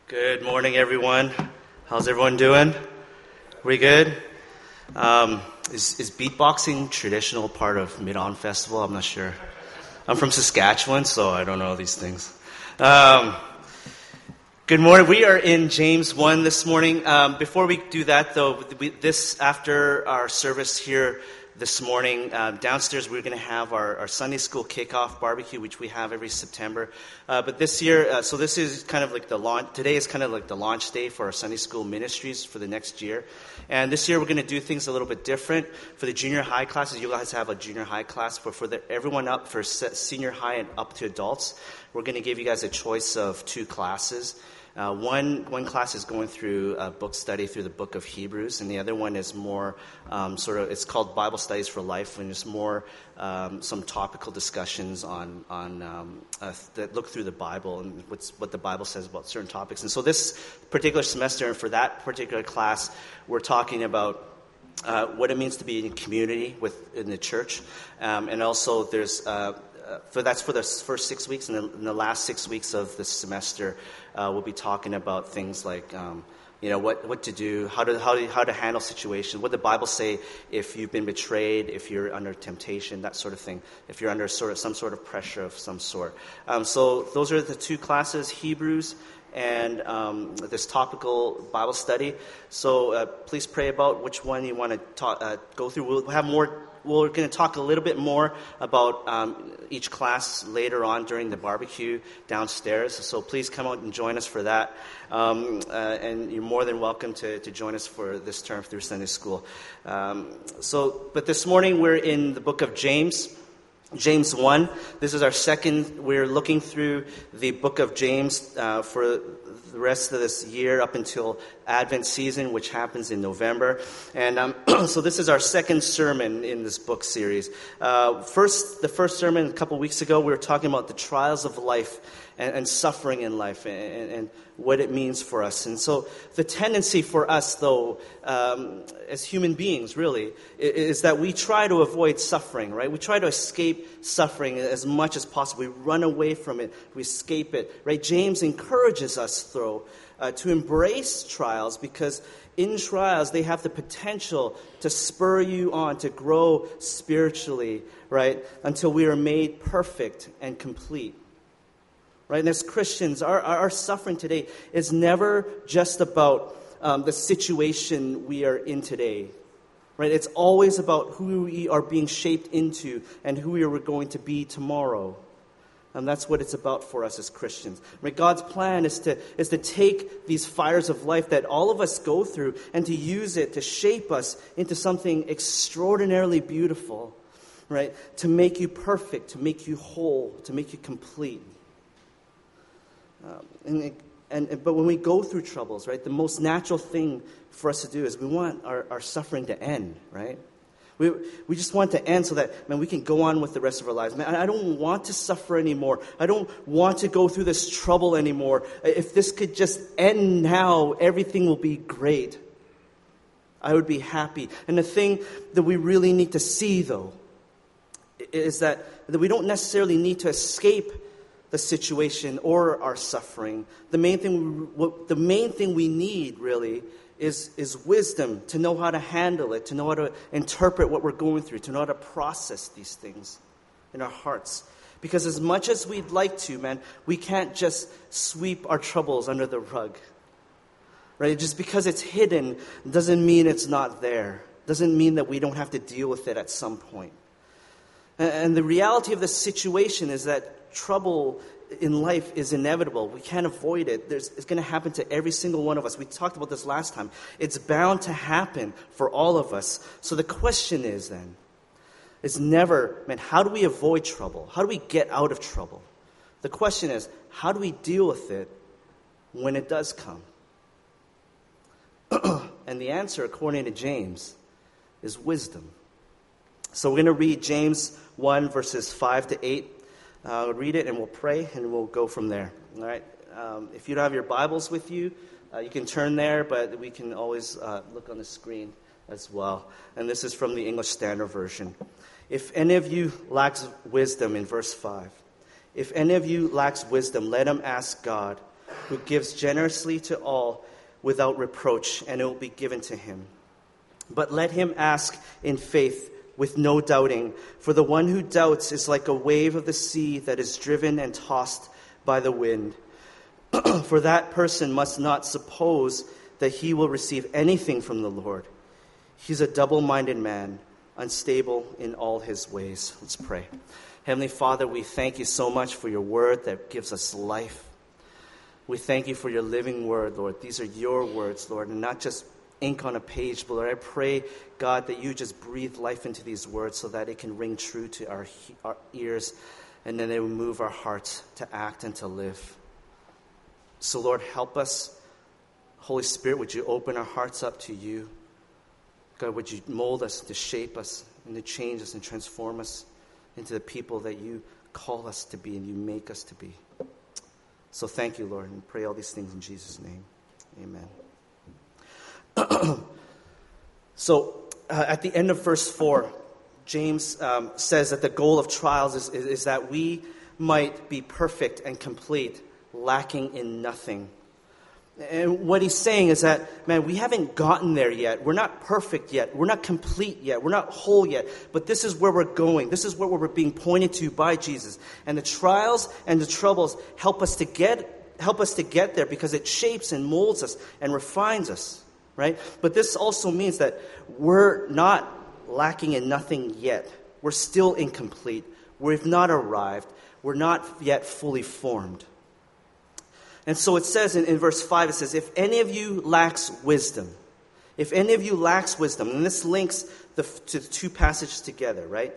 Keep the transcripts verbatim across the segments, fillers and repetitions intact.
Good morning, everyone. How's everyone doing? We good? Um, is, is beatboxing traditional part of Mid-On Festival? I'm not sure. I'm from Saskatchewan, so I don't know these things. Um, good morning. We are in James one this morning. Um, before we do that, though, we, this after our service here this morning, uh, downstairs we're going to have our, our Sunday school kickoff barbecue, which we have every September. Uh, but this year, uh, so this is kind of like the launch, today is kind of like the launch day for our Sunday school ministries for the next year. And this year we're going to do things a little bit different. For the junior high classes, you guys have a junior high class, but for the, everyone up for senior high and up to adults, we're going to give you guys a choice of two classes. Uh, one one class is going through a book study through the book of Hebrews, and the other one is more um, sort of, it's called Bible Studies for Life, and it's more um, some topical discussions on on um, uh, that look through the Bible and what's, what the Bible says about certain topics. And so this particular semester, and for that particular class, we're talking about uh, what it means to be in community within the church, um, and also there's uh, Uh, for that's for the first six weeks, and in the last six weeks of the semester, uh, we'll be talking about things like, um, you know, what, what to do, how to how to how to handle situations, what the Bible say if you've been betrayed, if you're under temptation, that sort of thing, if you're under sort of some sort of pressure of some sort. Um, so those are the two classes, Hebrews and um, this topical Bible study. So uh, please pray about which one you want to ta- uh, go through. We'll have more. We're going to talk a little bit more about um, each class later on during the barbecue downstairs. So please come out and join us for that. Um, uh, and you're more than welcome to, to join us for this term through Sunday school. Um, so, but this morning we're in the book of James. James one. This is our second. We're looking through the book of James uh, for the rest of this year up until Advent season, which happens in November. And um, so this is our second sermon in this book series. Uh, first, the first sermon a couple weeks ago, we were talking about the trials of life and, and suffering in life and, and what it means for us. And so the tendency for us, though, um, as human beings, really, is that we try to avoid suffering, right? We try to escape suffering as much as possible. We run away from it. We escape it, right? James encourages us, though, uh, to embrace trials because in trials, they have the potential to spur you on, to grow spiritually, right? Until we are made perfect and complete. Right, and as Christians, our, our suffering today is never just about um, the situation we are in today. Right, it's always about who we are being shaped into and who we are going to be tomorrow. And that's what it's about for us as Christians. Right, God's plan is to is to take these fires of life that all of us go through and to use it to shape us into something extraordinarily beautiful. Right, to make you perfect, to make you whole, to make you complete. Um, and, and but when we go through troubles, right, the most natural thing for us to do is we want our, our suffering to end, right? We we just want to end so that, man, we can go on with the rest of our lives. Man, I don't want to suffer anymore. I don't want to go through this trouble anymore. If this could just end now, everything will be great. I would be happy. And the thing that we really need to see, though, is that, that we don't necessarily need to escape the situation or our suffering. The main thing, we, what, the main thing we need really is is wisdom to know how to handle it, to know how to interpret what we're going through, to know how to process these things in our hearts. Because as much as we'd like to, man, we can't just sweep our troubles under the rug, right? Just because it's hidden doesn't mean it's not there. Doesn't mean that we don't have to deal with it at some point. And, and the reality of the situation is that trouble in life is inevitable. We can't avoid it. There's, it's going to happen to every single one of us. We talked about this last time. It's bound to happen for all of us. So the question is then, is never, man, how do we avoid trouble? How do we get out of trouble? The question is, how do we deal with it when it does come? And the answer, according to James, is wisdom. So we're going to read James one, verses five to eight. Uh, read it and we'll pray and we'll go from there. All right. Um, if you don't have your Bibles with you, uh, you can turn there, but we can always uh, look on the screen as well. And this is from the English Standard Version. If any of you lacks wisdom, in verse five, if any of you lacks wisdom, let him ask God, who gives generously to all without reproach, and it will be given to him. But let him ask in faith with no doubting, for the one who doubts is like a wave of the sea that is driven and tossed by the wind. For that person must not suppose that he will receive anything from the Lord. He's a double-minded man, unstable in all his ways. Let's pray. Heavenly Father, we thank you so much for your word that gives us life. We thank you for your living word, Lord. These are your words, Lord, and not just ink on a page, but Lord, I pray, God, that you just breathe life into these words so that it can ring true to our, our ears, and then they will move our hearts to act and to live. So, Lord, help us. Holy Spirit, would you open our hearts up to you? God, would you mold us, to shape us, and to change us and transform us into the people that you call us to be and you make us to be. So thank you, Lord, and pray all these things in Jesus' name. Amen. so uh, at the end of verse four, James um, says that the goal of trials is, is, is that we might be perfect and complete, lacking in nothing. And what he's saying is that, man, we haven't gotten there yet. We're not perfect yet. We're not complete yet. We're not whole yet. But this is where we're going. This is where we're being pointed to by Jesus. And the trials and the troubles help us to get help us to get there because it shapes and molds us and refines us, right? But this also means that we're not lacking in nothing yet. We're still incomplete. We've not arrived. We're not yet fully formed. And so it says in, in verse five, it says, if any of you lacks wisdom, if any of you lacks wisdom, and this links the, to the two passages together, right?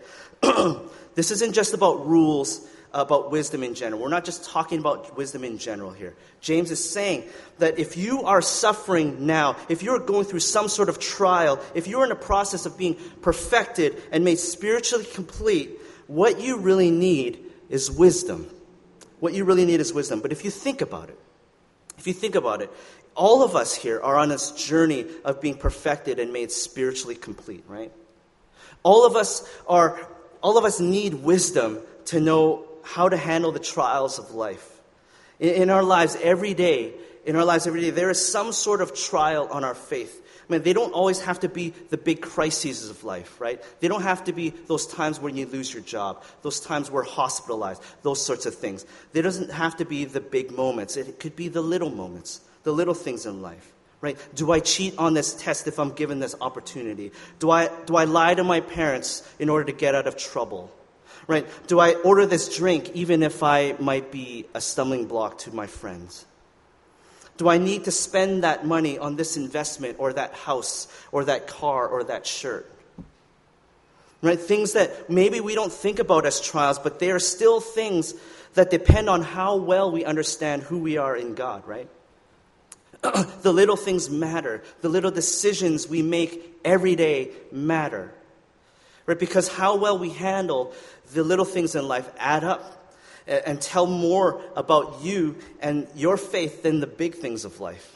This isn't just about rules, about wisdom in general. We're not just talking about wisdom in general here. James is saying that if you are suffering now, if you're going through some sort of trial, if you're in a process of being perfected and made spiritually complete, what you really need is wisdom. What you really need is wisdom. But if you think about it, if you think about it, all of us here are on this journey of being perfected and made spiritually complete, right? All of us are, all of us need wisdom to know how to handle the trials of life. In, in our lives every day, in our lives every day, there is some sort of trial on our faith. I mean, they don't always have to be the big crises of life, right? They don't have to be those times when you lose your job, those times we're hospitalized, those sorts of things. There doesn't have to be the big moments. It could be the little moments, the little things in life, right? Do I cheat on this test if I'm given this opportunity? Do I, do I lie to my parents in order to get out of trouble, right? Do I order this drink even if I might be a stumbling block to my friends? Do I need to spend that money on this investment or that house or that car or that shirt? Right? Things that maybe we don't think about as trials, but they are still things that depend on how well we understand who we are in God, right? The little things matter. The little decisions we make every day matter. Right? Because how well we handle the little things in life add up and tell more about you and your faith than the big things of life.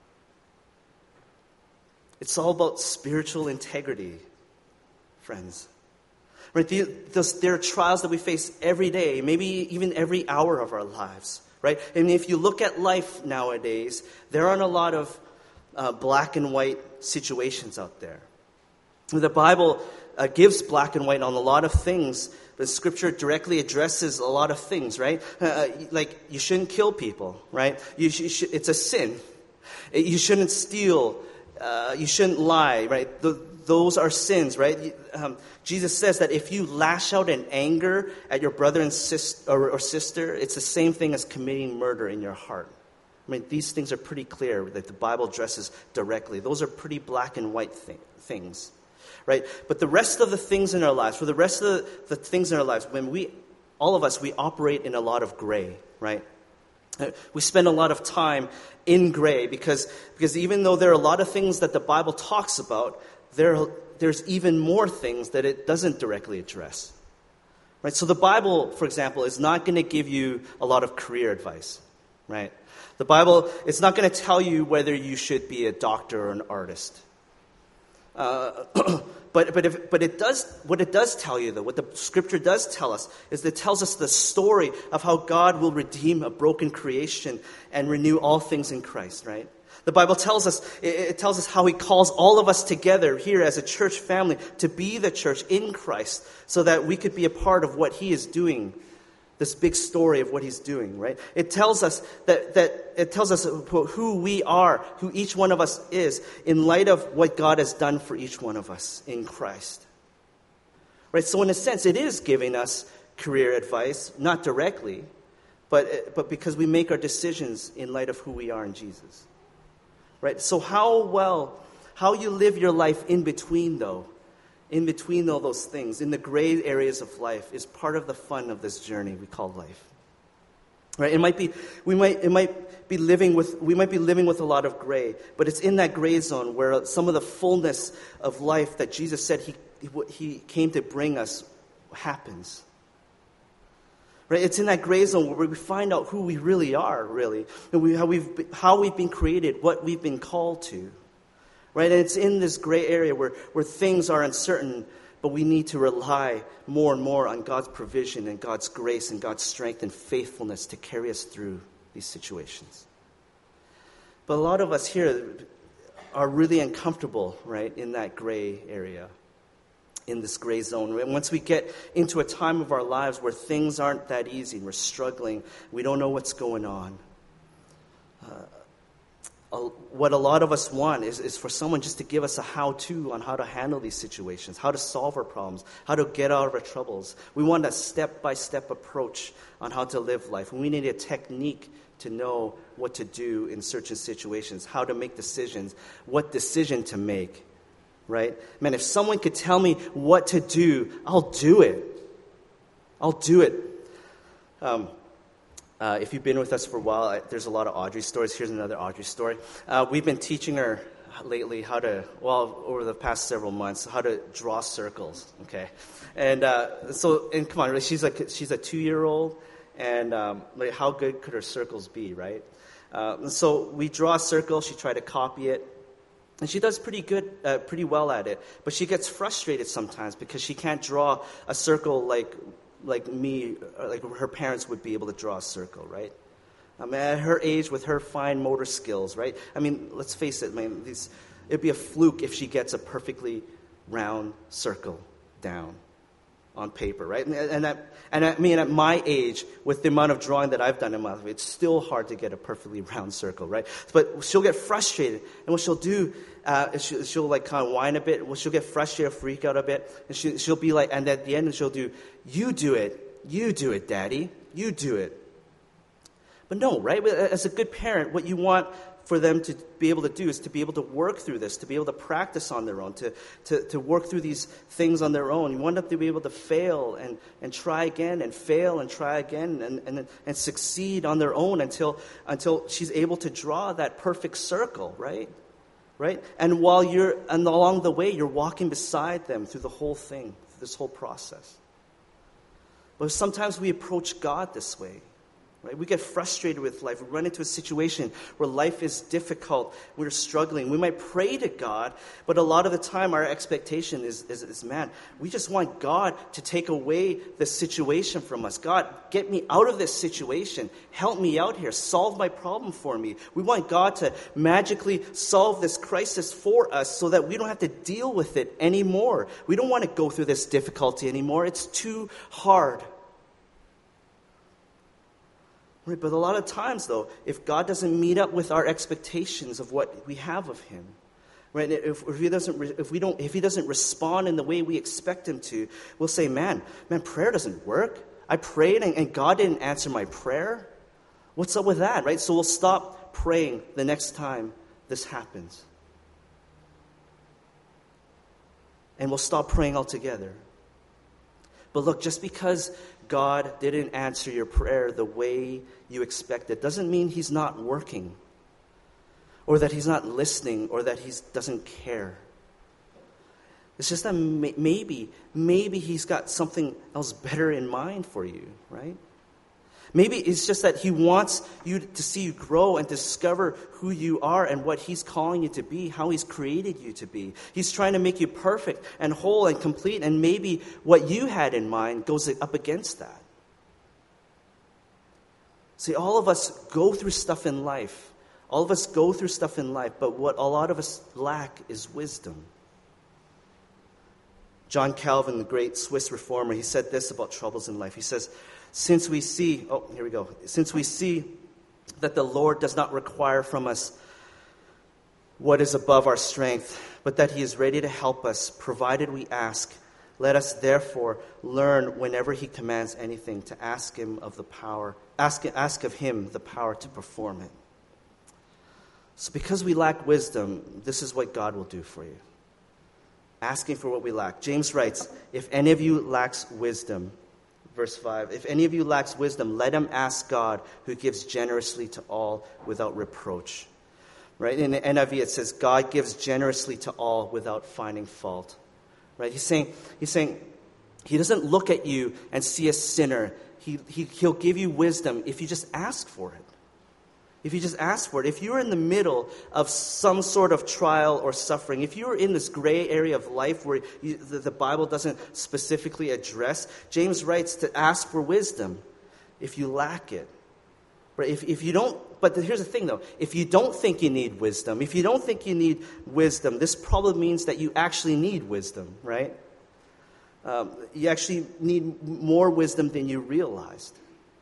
It's all about spiritual integrity, friends. Right? The, the, there are trials that we face every day, maybe even every hour of our lives. Right? And if you look at life nowadays, there aren't a lot of uh, black and white situations out there. The Bible uh, gives black and white on a lot of things. The Scripture directly addresses a lot of things, right? Uh, like, you shouldn't kill people, right? You sh- you sh- it's a sin. You shouldn't steal. Uh, you shouldn't lie, right? The, those are sins, right? Um, Jesus says that if you lash out in anger at your brother and sis- or, or sister, it's the same thing as committing murder in your heart. I mean, these things are pretty clear that the Bible addresses directly. Those are pretty black and white th- things. Right? But the rest of the things in our lives, for the rest of the, the things in our lives, when we, all of us, we operate in a lot of gray, right? We spend a lot of time in gray because, because even though there are a lot of things that the Bible talks about, there, there's even more things that it doesn't directly address. Right? So the Bible, for example, is not going to give you a lot of career advice, right? The Bible, it's not going to tell you whether you should be a doctor or an artist. Uh, but but if, but it does what it does tell you though, what the Scripture does tell us is that it tells us the story of how God will redeem a broken creation and renew all things in Christ, right? The Bible tells us, it tells us how he calls all of us together here as a church family to be the church in Christ so that we could be a part of what he is doing, this big story of what he's doing, right? It tells us that, that it tells us who we are, who each one of us is in light of what God has done for each one of us in Christ. Right? So in a sense, it is giving us career advice, not directly, but, but because we make our decisions in light of who we are in Jesus. Right? So how well, how you live your life in between though, in between all those things, in the gray areas of life, is part of the fun of this journey we call life. Right? It might be, we might, it might be living with, we might be living with a lot of gray, but it's in that gray zone where some of the fullness of life that Jesus said he, he came to bring us happens. Right? It's in that gray zone where we find out who we really are, really, and we, how we've been, how we've been created, what we've been called to. Right? And it's in this gray area where, where things are uncertain, but we need to rely more and more on God's provision and God's grace and God's strength and faithfulness to carry us through these situations. But a lot of us here are really uncomfortable, right, in that gray area, in this gray zone. And once we get into a time of our lives where things aren't that easy, we're struggling, we don't know what's going on. Uh, what a lot of us want is, is for someone just to give us a how-to on how to handle these situations, how to solve our problems, how to get out of our troubles. We want a step-by-step approach on how to live life. And we need a technique to know what to do in certain situations, how to make decisions, what decision to make. Right? Man, if someone could tell me what to do, I'll do it. I'll do it. Um, uh, if you've been with us for a while, I, there's a lot of Audrey stories. Here's another Audrey story. Uh, we've been teaching her lately how to, well, over the past several months, how to draw circles. Okay, and uh, so, and come on, she's like she's a two-year-old, and um, like how good could her circles be, right? Uh, so we draw a circle. She tried to copy it. And she does pretty good, uh, pretty well at it. But she gets frustrated sometimes because she can't draw a circle like like me, like her parents would be able to draw a circle, right? I mean, at her age, with her fine motor skills, right? I mean, let's face it, man, these, it'd be a fluke if she gets a perfectly round circle down on paper, right? And, and, that, and I mean, at my age, with the amount of drawing that I've done in my life, it's still hard to get a perfectly round circle, right? But she'll get frustrated, and what she'll do uh, is she, she'll like kind of whine a bit. Well, she'll get frustrated, freak out a bit, and she, she'll be like, and at the end, she'll do, "You do it, you do it, Daddy, you do it." But no, right? As a good parent, what you want for them to be able to do is to be able to work through this, to be able to practice on their own, to, to, to work through these things on their own. You want them to be able to fail and, and try again and fail and try again and, and, and succeed on their own until until she's able to draw that perfect circle, right? Right? And while you're, and along the way, you're walking beside them through the whole thing, this whole process. But sometimes we approach God this way. Right? We get frustrated with life. We run into a situation where life is difficult. We're struggling. We might pray to God, but a lot of the time our expectation is, is, is, man, we just want God to take away the situation from us. God, get me out of this situation. Help me out here. Solve my problem for me. We want God to magically solve this crisis for us so that we don't have to deal with it anymore. We don't want to go through this difficulty anymore. It's too hard. Right, but a lot of times, though, if God doesn't meet up with our expectations of what we have of Him, right? If, if He doesn't, if we don't, if He doesn't respond in the way we expect Him to, we'll say, "Man, man, prayer doesn't work. I prayed and, and God didn't answer my prayer. What's up with that?" Right? So we'll stop praying the next time this happens, and we'll stop praying altogether. But look, just because God didn't answer your prayer the way you expected doesn't mean He's not working, or that He's not listening, or that He doesn't care. It's just that maybe, maybe He's got something else better in mind for you, right? Maybe it's just that he wants you to see you grow and discover who you are and what he's calling you to be, how he's created you to be. He's trying to make you perfect and whole and complete, and maybe what you had in mind goes up against that. See, all of us go through stuff in life. All of us go through stuff in life, but what a lot of us lack is wisdom. John Calvin, the great Swiss reformer, he said this about troubles in life. He says, Since we see, oh, here we go. Since we see that the Lord does not require from us what is above our strength, but that he is ready to help us, provided we ask, let us therefore learn whenever he commands anything to ask him of the power, ask, ask of him the power to perform it. So because we lack wisdom, this is what God will do for you. Asking for what we lack. James writes, if any of you lacks wisdom, verse five, if any of you lacks wisdom, let him ask God, who gives generously to all without reproach. Right? In the N I V it says, God gives generously to all without finding fault. Right? He's saying, he's saying, he doesn't look at you and see a sinner. He, he, he'll give you wisdom if you just ask for it. If you just ask for it. If you're in the middle of some sort of trial or suffering, if you're in this gray area of life where you, the, the Bible doesn't specifically address, James writes to ask for wisdom if you lack it. Right? If, if you don't, but here's the thing though, if you don't think you need wisdom, if you don't think you need wisdom, this probably means that you actually need wisdom, right? Um, you actually need more wisdom than you realized.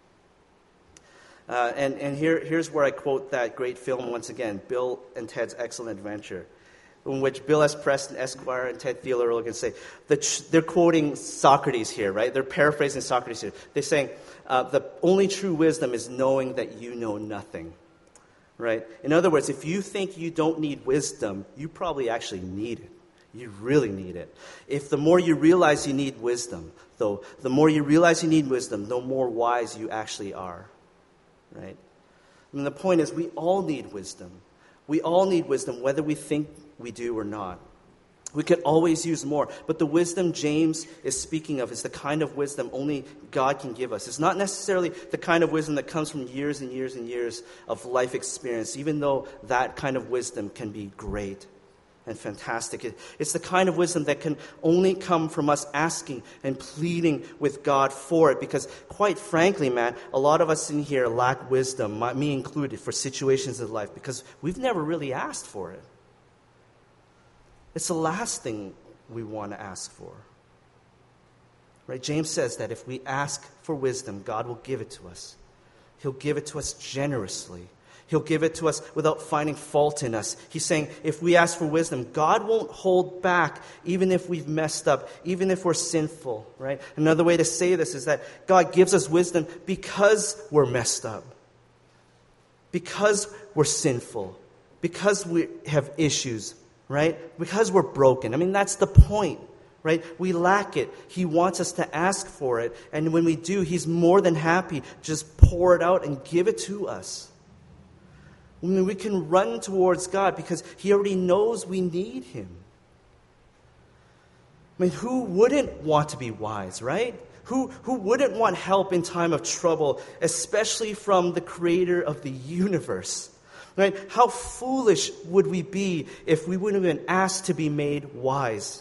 Uh, and and here, here's where I quote that great film once again, Bill and Ted's Excellent Adventure, in which Bill S. Preston, Esquire, and Ted Theodore can say, that they're quoting Socrates here, right? They're paraphrasing Socrates here. They're saying, uh, the only true wisdom is knowing that you know nothing, right? In other words, if you think you don't need wisdom, you probably actually need it. You really need it. If the more you realize you need wisdom, though, the more you realize you need wisdom, the more wise you actually are. Right? I mean, the point is, we all need wisdom. We all need wisdom, whether we think we do or not. We could always use more. But the wisdom James is speaking of is the kind of wisdom only God can give us. It's not necessarily the kind of wisdom that comes from years and years and years of life experience, even though that kind of wisdom can be great and fantastic. It, it's the kind of wisdom that can only come from us asking and pleading with God for it. Because quite frankly, man, a lot of us in here lack wisdom, me included, for situations in life because we've never really asked for it. It's the last thing we want to ask for. Right? James says that if we ask for wisdom, God will give it to us. He'll give it to us generously. He'll give it to us without finding fault in us. He's saying if we ask for wisdom, God won't hold back even if we've messed up, even if we're sinful, right? Another way to say this is that God gives us wisdom because we're messed up, because we're sinful, because we have issues, right? Because we're broken. I mean, that's the point, right? We lack it. He wants us to ask for it. And when we do, he's more than happy to just pour it out and give it to us. I mean, we can run towards God because he already knows we need him. I mean, who wouldn't want to be wise, right? Who, who wouldn't want help in time of trouble, especially from the creator of the universe? Right? How foolish would we be if we wouldn't have been asked to be made wise?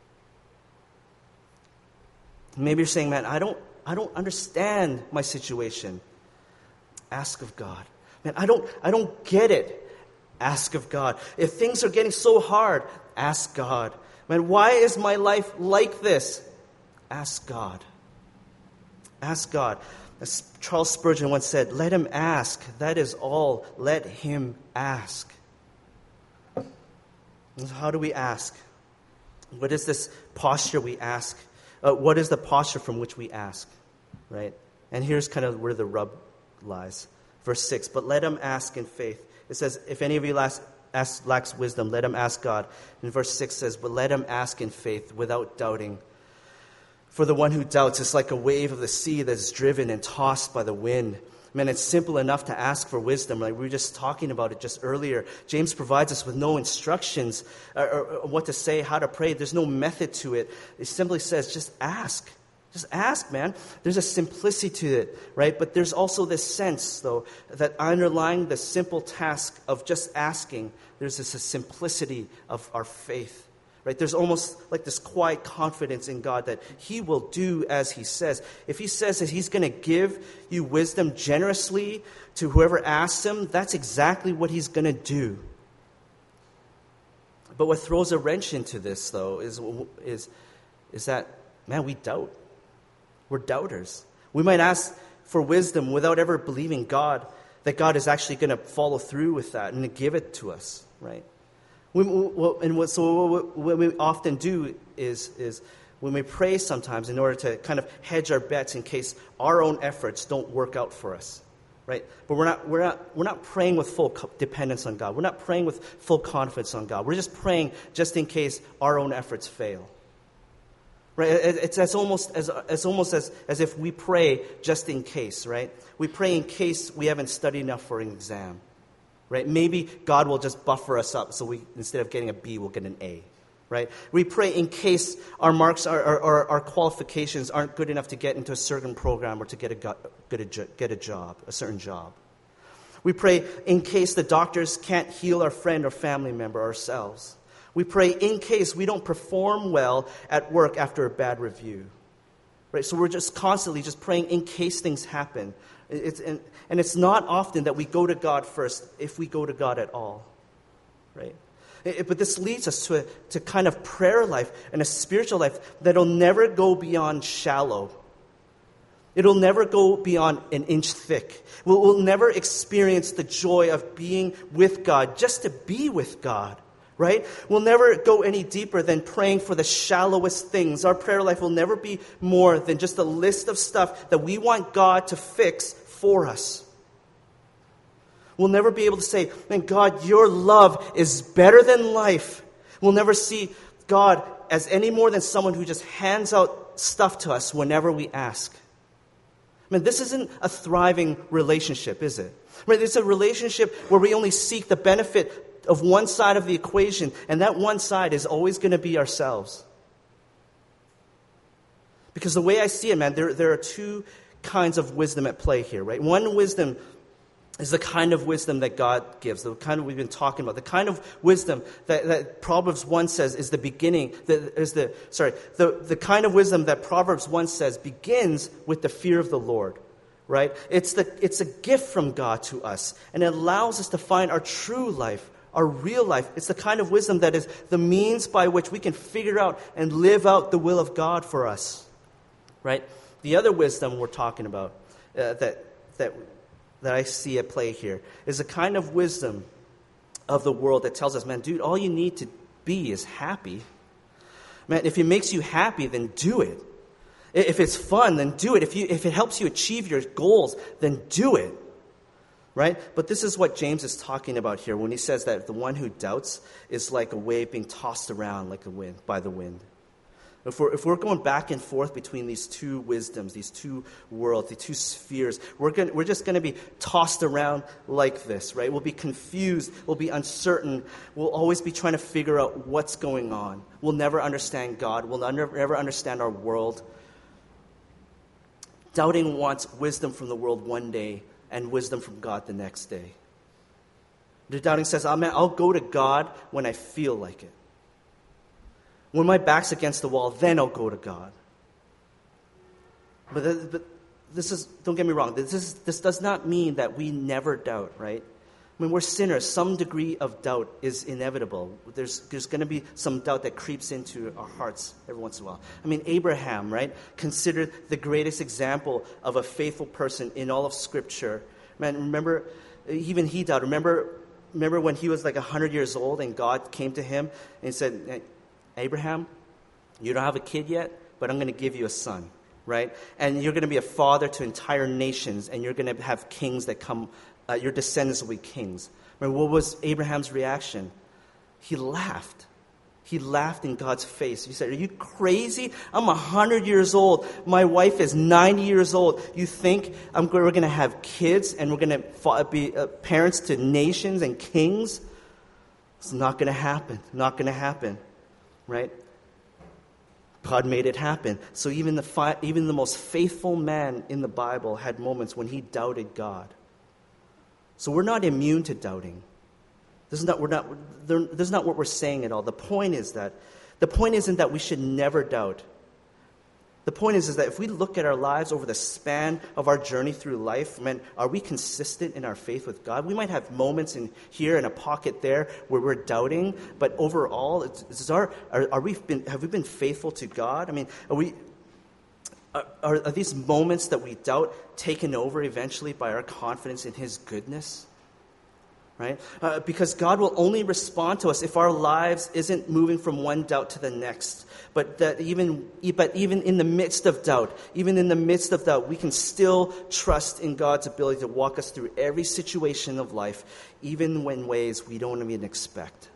Maybe you're saying, man, I don't, I don't understand my situation. Ask of God. Man, I don't, I don't get it. Ask of God. If things are getting so hard, ask God. Man, why is my life like this? Ask God. Ask God. As Charles Spurgeon once said, let him ask. That is all. Let him ask. And how do we ask? What is this posture we ask? Uh, what is the posture from which we ask? Right? And here's kind of where the rub lies. Verse six, but let him ask in faith. It says, if any of you lacks, ask, lacks wisdom, let him ask God. And verse six says, but let him ask in faith without doubting. For the one who doubts is like a wave of the sea that is driven and tossed by the wind. Man, it's simple enough to ask for wisdom. Like we were just talking about it just earlier. James provides us with no instructions or, or, or what to say, how to pray. There's no method to it. It simply says, just ask. Just ask, man. There's a simplicity to it, right? But there's also this sense, though, that underlying the simple task of just asking, there's this a simplicity of our faith, right? There's almost like this quiet confidence in God that he will do as he says. If he says that he's going to give you wisdom generously to whoever asks him, that's exactly what he's going to do. But what throws a wrench into this, though, is, is, is that, man, we doubt. We're doubters. We might ask for wisdom without ever believing God, that God is actually going to follow through with that and to give it to us, right? We, we, and what, so what we often do is, is when we pray sometimes in order to kind of hedge our bets in case our own efforts don't work out for us, right? But we're not, we're not, we're not praying with full dependence on God. We're not praying with full confidence on God. We're just praying just in case our own efforts fail. Right? It's as almost as as almost as, as if we pray just in case, right? We pray in case we haven't studied enough for an exam. Right? Maybe God will just buffer us up so we instead of getting a B, we'll get an A. Right? We pray in case our marks are, or our, our qualifications aren't good enough to get into a certain program or to get a get a get a job, a certain job. We pray in case the doctors can't heal our friend or family member ourselves. We pray in case we don't perform well at work after a bad review. Right? So we're just constantly just praying in case things happen. It's, and, and it's not often that we go to God first, if we go to God at all. Right? It, but this leads us to a to kind of prayer life and a spiritual life that'll never go beyond shallow. It'll never go beyond an inch thick. We'll, we'll never experience the joy of being with God, just to be with God. Right? We'll never go any deeper than praying for the shallowest things. Our prayer life will never be more than just a list of stuff that we want God to fix for us. We'll never be able to say, man, God, your love is better than life. We'll never see God as any more than someone who just hands out stuff to us whenever we ask. I mean, this isn't a thriving relationship, is it? I mean, it's a relationship where we only seek the benefit of one side of the equation, and that one side is always going to be ourselves. Because the way I see it, man, there, there are two kinds of wisdom at play here, right? One wisdom is the kind of wisdom that God gives, the kind of we've been talking about, the kind of wisdom that, that Proverbs one says is the beginning, that is the, sorry, the, the kind of wisdom that Proverbs one says begins with the fear of the Lord. Right? It's the it's a gift from God to us, and it allows us to find our true life, our real life. It's the kind of wisdom that is the means by which we can figure out and live out the will of God for us. Right? The other wisdom we're talking about uh, that that that I see at play here is the kind of wisdom of the world that tells us, man, dude, all you need to be is happy. Man, if it makes you happy, then do it. If it's fun, then do it. If you if it helps you achieve your goals, then do it. Right? But this is what James is talking about here when he says that the one who doubts is like a wave being tossed around like the wind by the wind. If we're, if we're going back and forth between these two wisdoms, these two worlds, the two spheres, we're going we're just going to be tossed around like this, right? We'll be confused. We'll be uncertain. We'll always be trying to figure out what's going on. We'll never understand God. We'll never understand our world. Doubting wants wisdom from the world one day and wisdom from God the next day. The doubting says, oh, man, I'll go to God when I feel like it. When my back's against the wall, then I'll go to God. But, th- but this is, don't get me wrong, this, is, this does not mean that we never doubt, right? I mean, we're sinners. Some degree of doubt is inevitable. There's, there's going to be some doubt that creeps into our hearts every once in a while. I mean, Abraham, right, considered the greatest example of a faithful person in all of Scripture. Man, remember, even he doubted. Remember, remember when he was like one hundred years old and God came to him and said, Abraham, you don't have a kid yet, but I'm going to give you a son, right? And you're going to be a father to entire nations, and you're going to have kings that come, uh, your descendants will be kings. Remember, what was Abraham's reaction? He laughed. He laughed in God's face. He said, are you crazy? I'm one hundred years old. My wife is ninety years old. You think I'm, we're going to have kids and we're going to be uh, parents to nations and kings? It's not going to happen. Not going to happen. Right? God made it happen. So even the fi- even the most faithful man in the Bible had moments when he doubted God. So we're not immune to doubting. This is not we're not this is not what we're saying at all. The point is that the point isn't that we should never doubt. The point is, is that if we look at our lives over the span of our journey through life, man, are we consistent in our faith with God? We might have moments in here and a pocket there where we're doubting, but overall, it's, it's our, are, are we been, have we been faithful to God? I mean, are we are, are these moments that we doubt taken over eventually by our confidence in His goodness? Right? Uh, because God will only respond to us if our lives isn't moving from one doubt to the next. But that even, but even in the midst of doubt, even in the midst of doubt, we can still trust in God's ability to walk us through every situation of life, even when ways we don't even expect.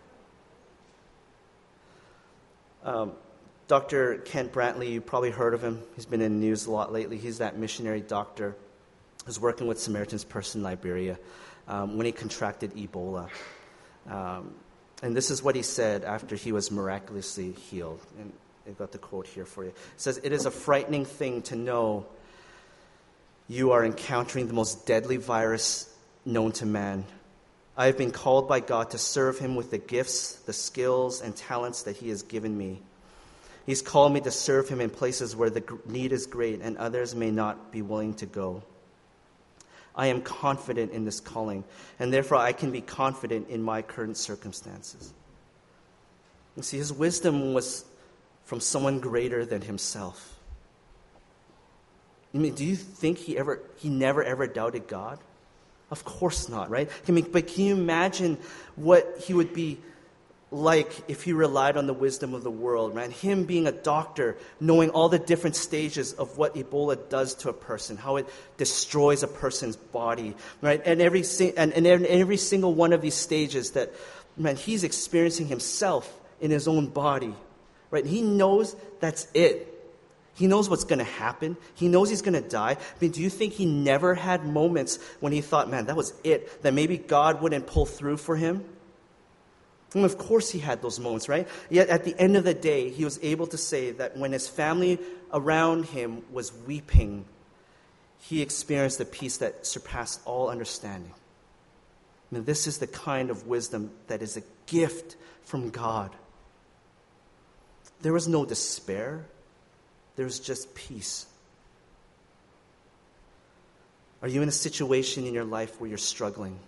Um, Doctor Kent Brantley, you probably heard of him. He's been in the news a lot lately. He's that missionary doctor who's working with Samaritan's Purse in Liberia. Um, when he contracted Ebola. Um, and this is what he said after he was miraculously healed. And I've got the quote here for you. It says, "It is a frightening thing to know you are encountering the most deadly virus known to man. I have been called by God to serve Him with the gifts, the skills, and talents that He has given me. He's called me to serve Him in places where the need is great and others may not be willing to go. I am confident in this calling, and therefore I can be confident in my current circumstances." You see, his wisdom was from someone greater than himself. I mean, do you think he ever, he never ever doubted God? Of course not, right? I mean, but can you imagine what he would be like if he relied on the wisdom of the world, man? Him being a doctor, knowing all the different stages of what Ebola does to a person, how it destroys a person's body, right? And every and, and every single one of these stages that, man, he's experiencing himself in his own body, right? He knows that's it. He knows what's going to happen. He knows he's going to die. I mean, do you think he never had moments when he thought, man, that was it, that maybe God wouldn't pull through for him? And of course he had those moments, right? Yet at the end of the day, he was able to say that when his family around him was weeping, he experienced a peace that surpassed all understanding. I mean, this is the kind of wisdom that is a gift from God. There was no despair. There was just peace. Are you in a situation in your life where you're struggling?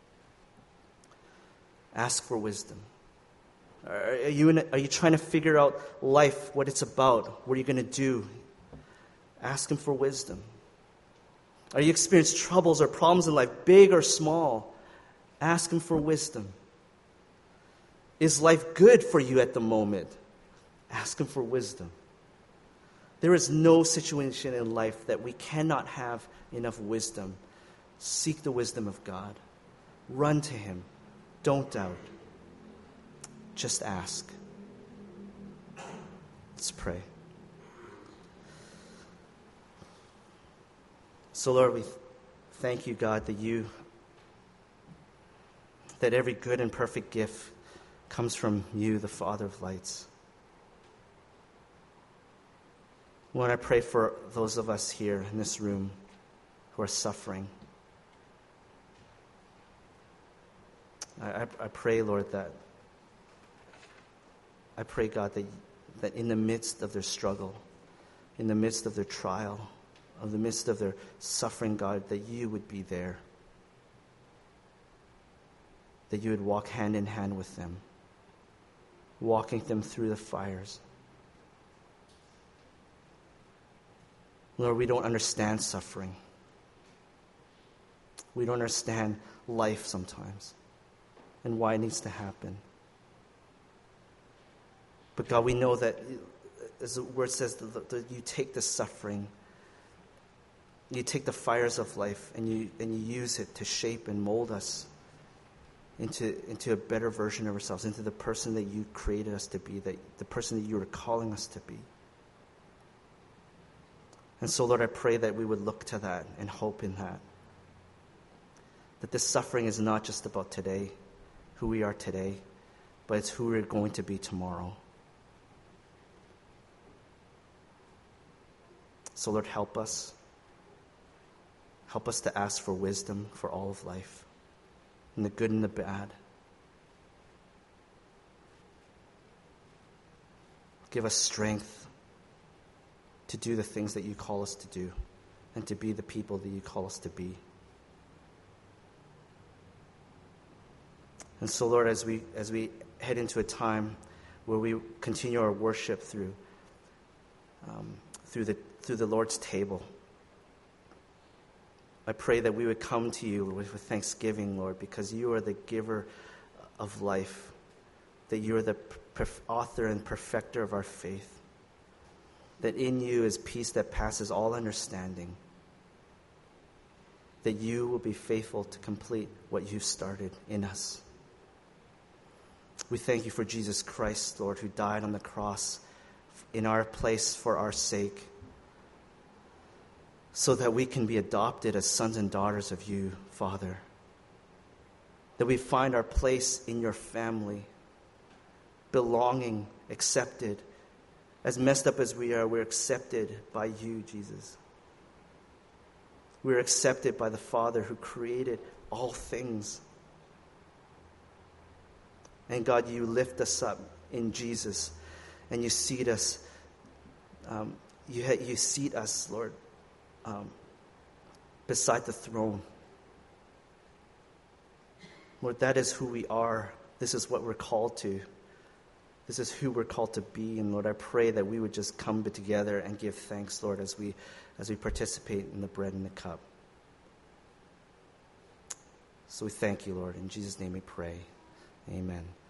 Ask for wisdom. Are you, in a, are you trying to figure out life, what it's about, what are you going to do? Ask Him for wisdom. Are you experiencing troubles or problems in life, big or small? Ask Him for wisdom. Is life good for you at the moment? Ask Him for wisdom. There is no situation in life that we cannot have enough wisdom. Seek the wisdom of God. Run to Him. Don't doubt. Just ask. Let's pray. So, Lord, we thank you, God, that you, that every good and perfect gift comes from you, the Father of lights. Lord, I pray for those of us here in this room who are suffering. I, I pray, Lord, that I pray, God, that, that in the midst of their struggle, in the midst of their trial, in the midst of their suffering, God, that you would be there. That you would walk hand in hand with them, walking them through the fires. Lord, we don't understand suffering. We don't understand life sometimes and why it needs to happen. But God, we know that, as the word says, that you take the suffering, you take the fires of life, and you and you use it to shape and mold us into, into a better version of ourselves, into the person that you created us to be, that the person that you are calling us to be. And so, Lord, I pray that we would look to that and hope in that. That this suffering is not just about today, who we are today, but it's who we're going to be tomorrow. So Lord, help us. Help us to ask for wisdom for all of life, in the good and the bad. Give us strength to do the things that you call us to do and to be the people that you call us to be. And so, Lord, as we as we head into a time where we continue our worship through um, through the through the Lord's table, I pray that we would come to you with, with thanksgiving, Lord, because you are the giver of life, that you are the perf- author and perfecter of our faith, that in you is peace that passes all understanding, that you will be faithful to complete what you've started in us. We thank you for Jesus Christ, Lord, who died on the cross in our place for our sake, so that we can be adopted as sons and daughters of you, Father. That we find our place in your family, belonging, accepted. As messed up as we are, we're accepted by you, Jesus. We're accepted by the Father who created all things. And God, you lift us up in Jesus, and you seat us. Um, you you seat us, Lord, um, beside the throne. Lord, that is who we are. This is what we're called to. This is who we're called to be. And Lord, I pray that we would just come together and give thanks, Lord, as we as we participate in the bread and the cup. So we thank you, Lord. In Jesus' name we pray. Amen.